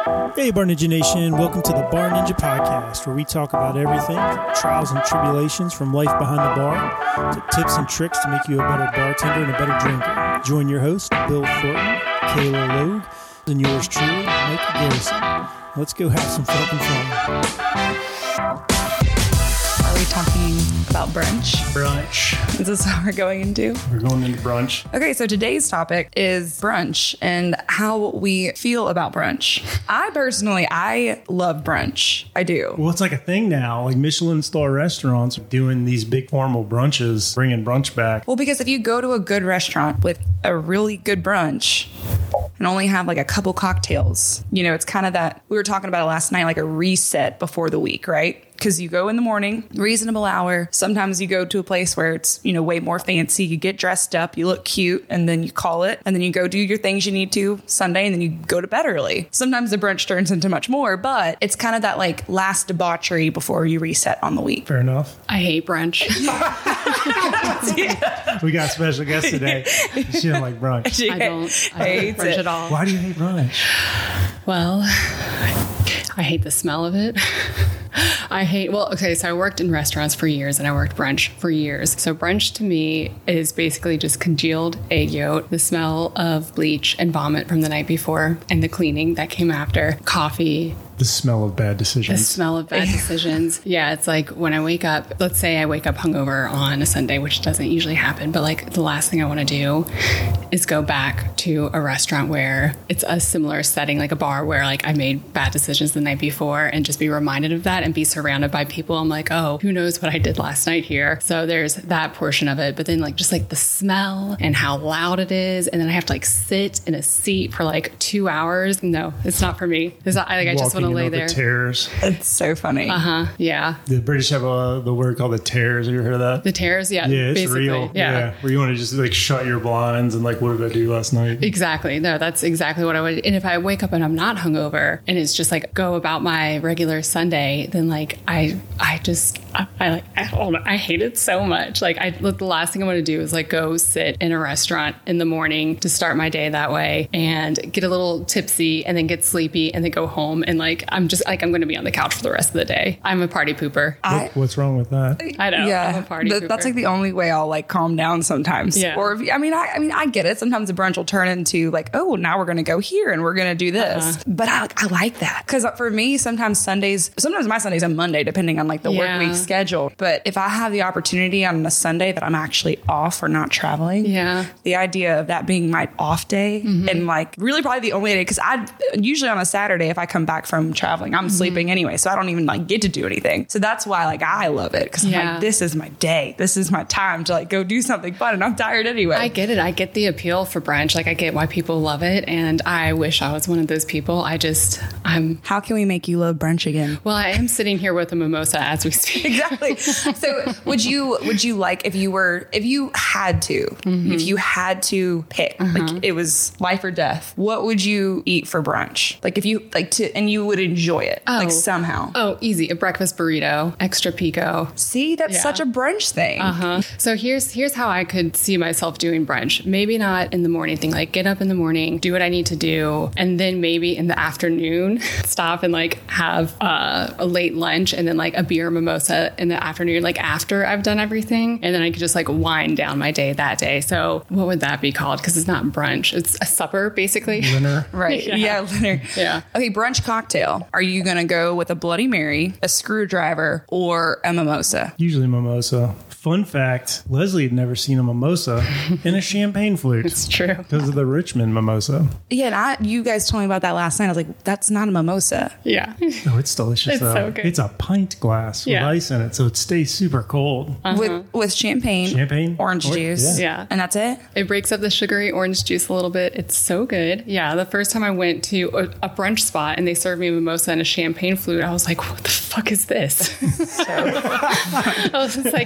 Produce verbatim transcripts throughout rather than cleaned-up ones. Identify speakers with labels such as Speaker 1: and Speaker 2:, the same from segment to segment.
Speaker 1: Hey, Bar Ninja Nation. Welcome to the Bar Ninja Podcast, where we talk about everything from trials and tribulations from life behind the bar to tips and tricks to make you a better bartender and a better drinker. Join your host, Bill Thornton, Kayla Logue, and yours truly, Mike Garrison. Let's go have some fucking fun.
Speaker 2: Are we talking about brunch?
Speaker 1: Brunch.
Speaker 2: Is this what we're going into?
Speaker 1: We're going into brunch.
Speaker 2: Okay, so today's topic is brunch and how we feel about brunch. I personally, I love brunch. I do.
Speaker 1: Well, it's like a thing now. Like Michelin star restaurants are doing these big formal brunches, bringing brunch back.
Speaker 2: Well, because if you go to a good restaurant with a really good brunch and only have like a couple cocktails, you know, it's kind of that, we were talking about it last night, like a reset before the week, right? Because you go in the morning, reasonable hour. Sometimes you go to a place where it's, you know, way more fancy. You get dressed up, you look cute, and then you call it. And then you go do your things you need to Sunday, and then you go to bed early. Sometimes the brunch turns into much more, but it's kind of that like last debauchery before you reset on the week.
Speaker 1: Fair enough.
Speaker 3: I hate brunch.
Speaker 2: Yeah.
Speaker 1: We got a special guest today. She don't like brunch.
Speaker 2: She
Speaker 3: I don't, I don't
Speaker 2: hates
Speaker 3: brunch
Speaker 2: it.
Speaker 3: at all.
Speaker 1: Why do you hate brunch?
Speaker 3: Well, I hate the smell of it. I hate, well, okay, so I worked in restaurants for years and I worked brunch for years. So brunch to me is basically just congealed egg yolk, the smell of bleach and vomit from the night before, and the cleaning that came after, coffee.
Speaker 1: The smell of bad decisions.
Speaker 3: The smell of bad decisions. Yeah, it's like when I wake up, let's say I wake up hungover on a Sunday, which doesn't usually happen, but like the last thing I want to do is go back to a restaurant where it's a similar setting, like a bar where like I made bad decisions the night before and just be reminded of that and be surrounded by people. I'm like, oh, who knows what I did last night here? So there's that portion of it. But then like just like the smell and how loud it is. And then I have to like sit in a seat for like two hours. No, it's not for me. It's not, I, like, I just want to lay there.
Speaker 1: The terrors.
Speaker 2: It's so funny.
Speaker 3: Uh-huh. Yeah.
Speaker 1: The British have a, the word called the terrors. Have you heard of that?
Speaker 3: The terrors, yeah.
Speaker 1: Yeah, it's
Speaker 3: basically.
Speaker 1: real.
Speaker 3: Yeah.
Speaker 1: yeah. Where you want to just like shut your blinds and like, what did I do last night?
Speaker 3: Exactly. No, that's exactly what I would. And if I wake up and I'm not hungover and it's just like go about my regular Sunday, then like I, I just, I, I like, I don't know. I hate it so much. Like I, the last thing I want to do is like go sit in a restaurant in the morning to start my day that way and get a little tipsy and then get sleepy and then go home. And like, I'm just like, I'm going to be on the couch for the rest of the day. I'm a party pooper.
Speaker 2: I,
Speaker 1: what, what's wrong with that?
Speaker 3: I know.
Speaker 2: Yeah,
Speaker 3: I'm a party
Speaker 2: Th-
Speaker 3: pooper.
Speaker 2: that's like the only way I'll like calm down sometimes.
Speaker 3: Yeah.
Speaker 2: Or if, I mean, I, I mean, I get it. Sometimes the brunch will turn into like, oh, now we're going to go here and we're going to do this.
Speaker 3: Uh-huh.
Speaker 2: But I, I like that because for me, sometimes Sundays, sometimes my Sundays are Monday, depending on like the
Speaker 3: Yeah.
Speaker 2: work week schedule. But if I have the opportunity on a Sunday that I'm actually off or not traveling,
Speaker 3: Yeah.
Speaker 2: the idea of that being my off day
Speaker 3: Mm-hmm.
Speaker 2: and like really probably the only day because I usually on a Saturday if I come back from traveling, I'm
Speaker 3: Mm-hmm.
Speaker 2: sleeping anyway, so I don't even like get to do anything. So that's why like I love it because I'm
Speaker 3: Yeah.
Speaker 2: like, this is my day. This is my time to like go do something fun, and I'm tired anyway.
Speaker 3: I get it. I get the appeal for brunch. Like I get why people love it. And I wish I was one of those people. I just, I'm,
Speaker 2: How can we make you love brunch again?
Speaker 3: well, I am sitting here with a mimosa as we speak.
Speaker 2: Exactly. So would you would you like if you were if you had to
Speaker 3: Mm-hmm.
Speaker 2: if you had to pick
Speaker 3: Uh-huh.
Speaker 2: like it was life or death, what would you eat for brunch? Like if you like to and you would enjoy it like
Speaker 3: Oh.
Speaker 2: somehow.
Speaker 3: Oh, easy. A breakfast burrito, extra pico.
Speaker 2: See, that's
Speaker 3: Yeah.
Speaker 2: such a brunch thing.
Speaker 3: Uh-huh. So here's here's how I could see myself doing brunch. Maybe not in the morning thing, like get up in the morning, do what I need to do, and then maybe in the afternoon stop and like have uh, a late lunch and then like a beer mimosa in the afternoon, like after I've done everything. And then I could just like wind down my day that day. So what would that be called? Because it's not brunch. It's a supper, basically.
Speaker 1: Dinner.
Speaker 2: Right.
Speaker 3: Yeah.
Speaker 2: Yeah. Leonard.
Speaker 3: Yeah.
Speaker 2: Okay. Brunch cocktail. Are you going to go with a Bloody Mary, a screwdriver, or a mimosa?
Speaker 1: Usually mimosa. Fun fact, Leslie had never seen a mimosa in a champagne flute.
Speaker 3: It's true.
Speaker 1: Because of the Richmond mimosa.
Speaker 2: Yeah. And I, you guys told me about that last night. I was like, that's not a mimosa.
Speaker 3: Yeah.
Speaker 1: Oh, it's delicious
Speaker 3: It's
Speaker 1: though.
Speaker 3: so good.
Speaker 1: It's a pint glass
Speaker 3: Yeah.
Speaker 1: with ice in it, so it stays super cold.
Speaker 2: With with champagne,
Speaker 1: Champagne?
Speaker 2: orange
Speaker 1: Or-
Speaker 2: juice.
Speaker 3: Yeah.
Speaker 2: And that's it?
Speaker 3: It breaks up the sugary orange juice a little bit. It's so good. Yeah. The first time I went to a, a brunch spot and they served me a mimosa and a champagne flute, I was like, what the fuck is this? I was just like, can you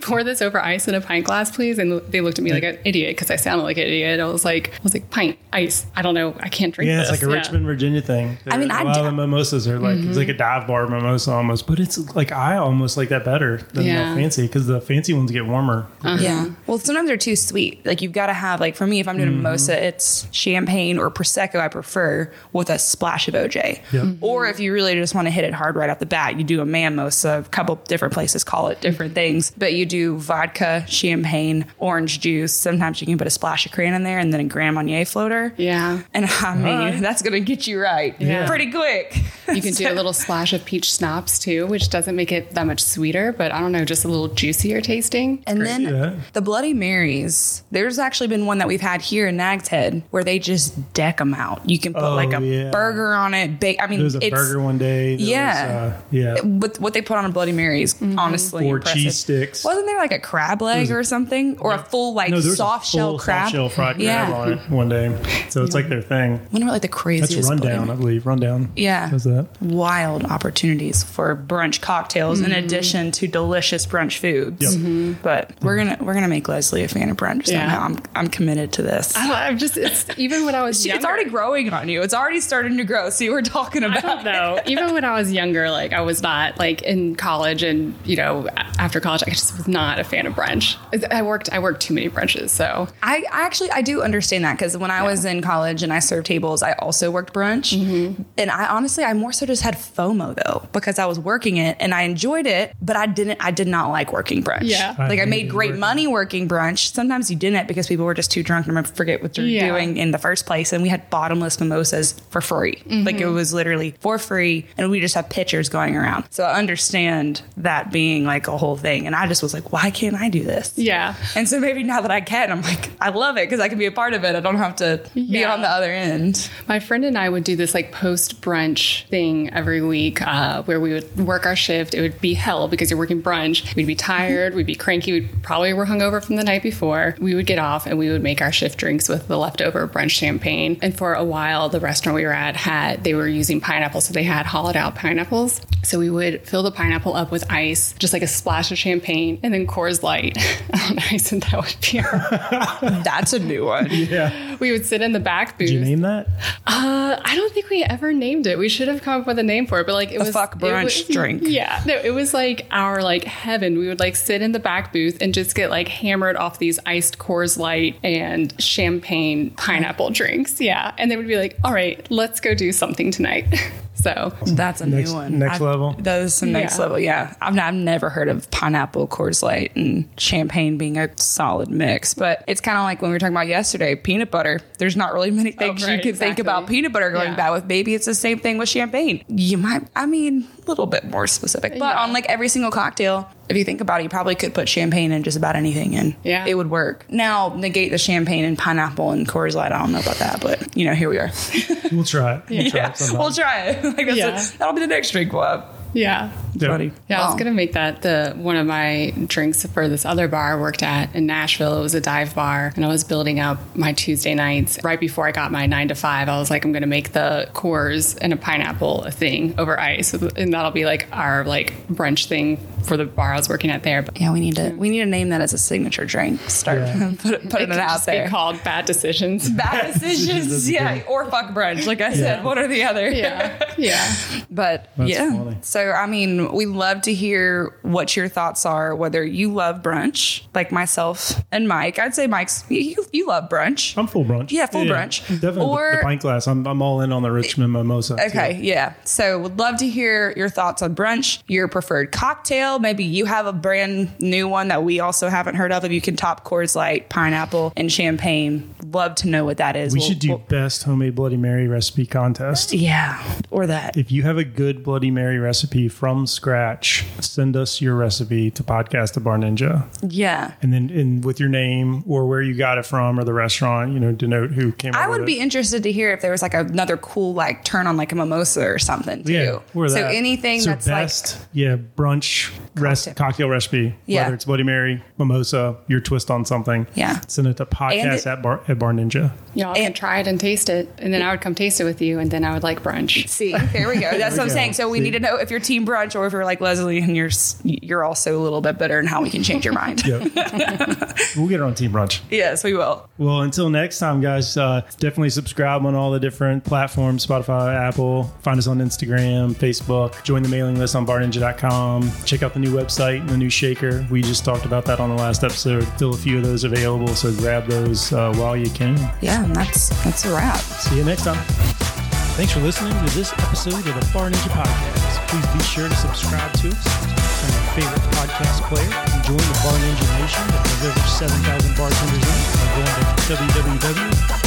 Speaker 3: pour this over ice in a pint glass, please? And they looked at me like an idiot because I sounded like an idiot. I was like, I was like, pint, ice. I don't know. I can't drink
Speaker 1: Yeah,
Speaker 3: this.
Speaker 1: it's like a
Speaker 3: Yeah.
Speaker 1: Richmond, Virginia thing.
Speaker 2: I mean,
Speaker 1: a
Speaker 2: I
Speaker 1: lot
Speaker 2: d-
Speaker 1: of the mimosas are like, it's like a dive bar mimosa almost, but it's like, I almost like that better than
Speaker 3: Yeah.
Speaker 1: the fancy because the fancy ones get warmer.
Speaker 3: Uh-huh.
Speaker 2: Yeah. Well, sometimes they're too sweet. Like you've got to have like for me, if I'm doing a mimosa, it's champagne or prosecco. I prefer with a splash of O J.
Speaker 1: Yep.
Speaker 2: Or if you really just want to hit it hard right off the bat, you do a mimosa. A couple different places call it different things, but you do vodka, champagne, orange juice. Sometimes you can put a splash of cran in there and then a Grand Marnier floater.
Speaker 3: Yeah.
Speaker 2: And I mean,
Speaker 1: right.
Speaker 2: that's going to get you right
Speaker 3: Yeah.
Speaker 2: pretty quick.
Speaker 3: You can do a little splash of peach schnapps too, which doesn't make it that much sweeter, but I don't know, just a little juicier tasting.
Speaker 2: And then
Speaker 1: Yeah.
Speaker 2: the Bloody Marys, there's actually been one that we've had here in Nag's Head where they just deck them out. You can put
Speaker 1: Oh,
Speaker 2: like a
Speaker 1: yeah.
Speaker 2: burger on it. Ba- I mean,
Speaker 1: There was a
Speaker 2: it's,
Speaker 1: burger one day. There
Speaker 2: Yeah.
Speaker 1: Was, uh, yeah.
Speaker 2: What, what they put on a Bloody Mary is honestly
Speaker 1: Or
Speaker 2: impressive.
Speaker 1: cheese sticks.
Speaker 2: Wasn't there like a crab leg or something? Or a full like
Speaker 1: No, there was
Speaker 2: soft
Speaker 1: a
Speaker 2: shell
Speaker 1: full
Speaker 2: crab?
Speaker 1: soft shell fried
Speaker 2: Yeah.
Speaker 1: crab on it one day. So it's like their thing.
Speaker 2: I wonder what like the craziest
Speaker 1: That's
Speaker 2: Bloody
Speaker 1: Rundown, I
Speaker 2: Mary-
Speaker 1: believe. Rundown.
Speaker 2: Yeah.
Speaker 1: Does that.
Speaker 2: Wild opportunities for brunch cocktails in addition to delicious brunch foods.
Speaker 1: Yep.
Speaker 2: But we're gonna we're gonna make Leslie a fan of brunch
Speaker 3: Yeah.
Speaker 2: somehow. I'm I'm committed to this.
Speaker 3: I don't, I'm just, it's, even when I was
Speaker 2: She-
Speaker 3: younger.
Speaker 2: it's already growing on you. It's already starting to grow. See, we're talking
Speaker 3: I
Speaker 2: about
Speaker 3: don't know. Even when I was younger, like I was not like in college and, you know, after college, I just was not a fan of brunch. I worked, I worked too many brunches. So
Speaker 2: I, I actually I do understand that because when I was in college and I served tables, I also worked brunch, and I honestly I more so just had FOMO though because I was working it and I enjoyed it, but I didn't I did not like working brunch.
Speaker 3: Yeah.
Speaker 1: I
Speaker 2: like I made
Speaker 1: hated
Speaker 2: great
Speaker 1: working.
Speaker 2: money working brunch. Sometimes you didn't because people were just too drunk to remember forget what they're
Speaker 3: Yeah.
Speaker 2: doing in the first place, and we had bottomless mimosas for free. Like it was literally for free, and we just have pitchers going around. So I understand that being like a whole thing, and I just was like, why can't I do this?
Speaker 3: yeah.
Speaker 2: And so maybe now that I can, I'm like, I love it because I can be a part of it. I don't have to be
Speaker 3: Yeah.
Speaker 2: on the other end.
Speaker 3: My friend and I would do this like post brunch thing every week uh, where we would work our shift. It would be hell because you're working brunch. We'd be tired. We'd be cranky. We'd probably were hungover from the night before. We would get off and we would make our shift drinks with the leftover brunch champagne. And for a while, the restaurant we were at had, they were using pineapple. So they had hollowed out pineapples. So we would fill the pineapple up with ice, just like a splash of champagne, and then Coors Light on ice, and that would be our.
Speaker 2: That's a new one.
Speaker 1: Yeah.
Speaker 3: We would sit in the back booth.
Speaker 1: Did you name that?
Speaker 3: Uh, I don't think we ever named it. We should have come up with a name for it, but like it
Speaker 2: A
Speaker 3: was
Speaker 2: fuck
Speaker 3: it
Speaker 2: brunch
Speaker 3: was-
Speaker 2: drink.
Speaker 3: Yeah, no, it was like our like heaven. We would like sit in the back booth and just get like hammered off these iced Coors Light and champagne pineapple drinks. Yeah, and they would be like, "All right, let's go do something tonight." So
Speaker 2: That's a
Speaker 1: Next-
Speaker 2: new one.
Speaker 1: next
Speaker 2: I've-
Speaker 1: level?
Speaker 2: That is some next
Speaker 3: Yeah.
Speaker 2: level. Yeah. I've, I've never heard of pineapple, Coors Light, and champagne being a solid mix. But it's kind of like when we were talking about yesterday, peanut butter. There's not really many things
Speaker 3: right,
Speaker 2: you can think
Speaker 3: exactly.
Speaker 2: about peanut butter going
Speaker 3: Yeah.
Speaker 2: bad with. Maybe it's the same thing with champagne. You might, I mean, a little bit more specific. But
Speaker 3: Yeah.
Speaker 2: on like every single cocktail, if you think about it, you probably could put champagne in just about anything and
Speaker 3: Yeah.
Speaker 2: it would work. Now, negate the champagne and pineapple and Coors Light. I don't know about that, but you know, here we are.
Speaker 1: We'll try it. We'll try
Speaker 2: Yeah,
Speaker 1: it sometime.
Speaker 2: we'll try it. Like that's
Speaker 3: Yeah.
Speaker 2: a, that'll be the next drink we'll have.
Speaker 3: yeah.
Speaker 1: Yeah.
Speaker 2: Funny.
Speaker 3: Yeah, I
Speaker 2: Wow.
Speaker 3: was gonna make that the one of my drinks for this other bar I worked at in Nashville. It was a dive bar, and I was building up my Tuesday nights right before I got my nine to five. I was like, I'm gonna make the Coors and a pineapple a thing over ice, and that'll be like our like brunch thing for the bar I was working at there. But
Speaker 2: Yeah, we need to we need to name that as a signature drink. Start
Speaker 1: Yeah.
Speaker 2: put it, put
Speaker 3: it
Speaker 2: it
Speaker 3: could
Speaker 2: out
Speaker 3: just be
Speaker 2: there.
Speaker 3: called Bad Decisions.
Speaker 2: Bad decisions,
Speaker 1: That's
Speaker 2: yeah,
Speaker 1: great.
Speaker 2: or fuck brunch. Like I said,
Speaker 1: Yeah.
Speaker 2: one or the other.
Speaker 3: Yeah, yeah.
Speaker 2: But
Speaker 1: That's
Speaker 2: yeah.
Speaker 1: funny.
Speaker 2: So I mean, we love to hear what your thoughts are. Whether you love brunch, like myself and Mike. I'd say Mike's you you love brunch.
Speaker 1: I'm full brunch.
Speaker 2: Yeah, full brunch.
Speaker 1: Definitely
Speaker 2: Or-
Speaker 1: the, the pint glass. I'm, I'm all in on the Richmond mimosa. too.
Speaker 2: Okay, yeah. So would love to hear your thoughts on brunch, your preferred cocktail. Maybe you have a brand new one that we also haven't heard of. If you can top Coors Light, pineapple, and champagne, love to know what that is.
Speaker 1: We
Speaker 2: We'll-
Speaker 1: should do
Speaker 2: we'll-
Speaker 1: best homemade Bloody Mary recipe contest.
Speaker 2: yeah, or that.
Speaker 1: If you have a good Bloody Mary recipe from scratch, send us your recipe to Podcast the Bar Ninja.
Speaker 2: Yeah.
Speaker 1: And then in with your name or where you got it from or the restaurant, you know, denote who came up
Speaker 2: I
Speaker 1: with
Speaker 2: would
Speaker 1: it.
Speaker 2: be interested to hear if there was like another cool like turn on like a mimosa or something too.
Speaker 1: Yeah, or
Speaker 2: so
Speaker 1: that.
Speaker 2: anything
Speaker 1: so
Speaker 2: that's
Speaker 1: best, yeah, brunch res-
Speaker 2: Cocktail.
Speaker 1: cocktail recipe.
Speaker 2: Yeah.
Speaker 1: Whether it's Bloody Mary, mimosa, your twist on something.
Speaker 2: Yeah.
Speaker 1: Send it to podcast
Speaker 2: it-
Speaker 1: at bar at Bar Ninja.
Speaker 3: Y'all
Speaker 2: And-
Speaker 3: can try it and taste it, and then I would come taste it with you, and then I would like brunch.
Speaker 2: like see There we go. That's what I'm
Speaker 1: go.
Speaker 2: saying. So we
Speaker 1: See?
Speaker 2: need to know if you're team brunch or if you're like Leslie and you're s- you're also a little bit bitter and how we can change your mind.
Speaker 1: Yep. We'll get her on Team Brunch.
Speaker 2: Yes, we will.
Speaker 1: Well, until next time, guys, uh, definitely subscribe on all the different platforms, Spotify, Apple. Find us on Instagram, Facebook. Join the mailing list on bar ninja dot com. Check out the new website and the new shaker. We just talked about that on the last episode. Still a few of those available, so grab those uh, while you can.
Speaker 2: Yeah, and that's that's a wrap.
Speaker 1: See you next time. Thanks for listening to this episode of the Bar Ninja Podcast. Please be sure to subscribe to us on your favorite podcast player and join the Bar Ninja Nation that has over seven thousand bartenders in it by going to w w w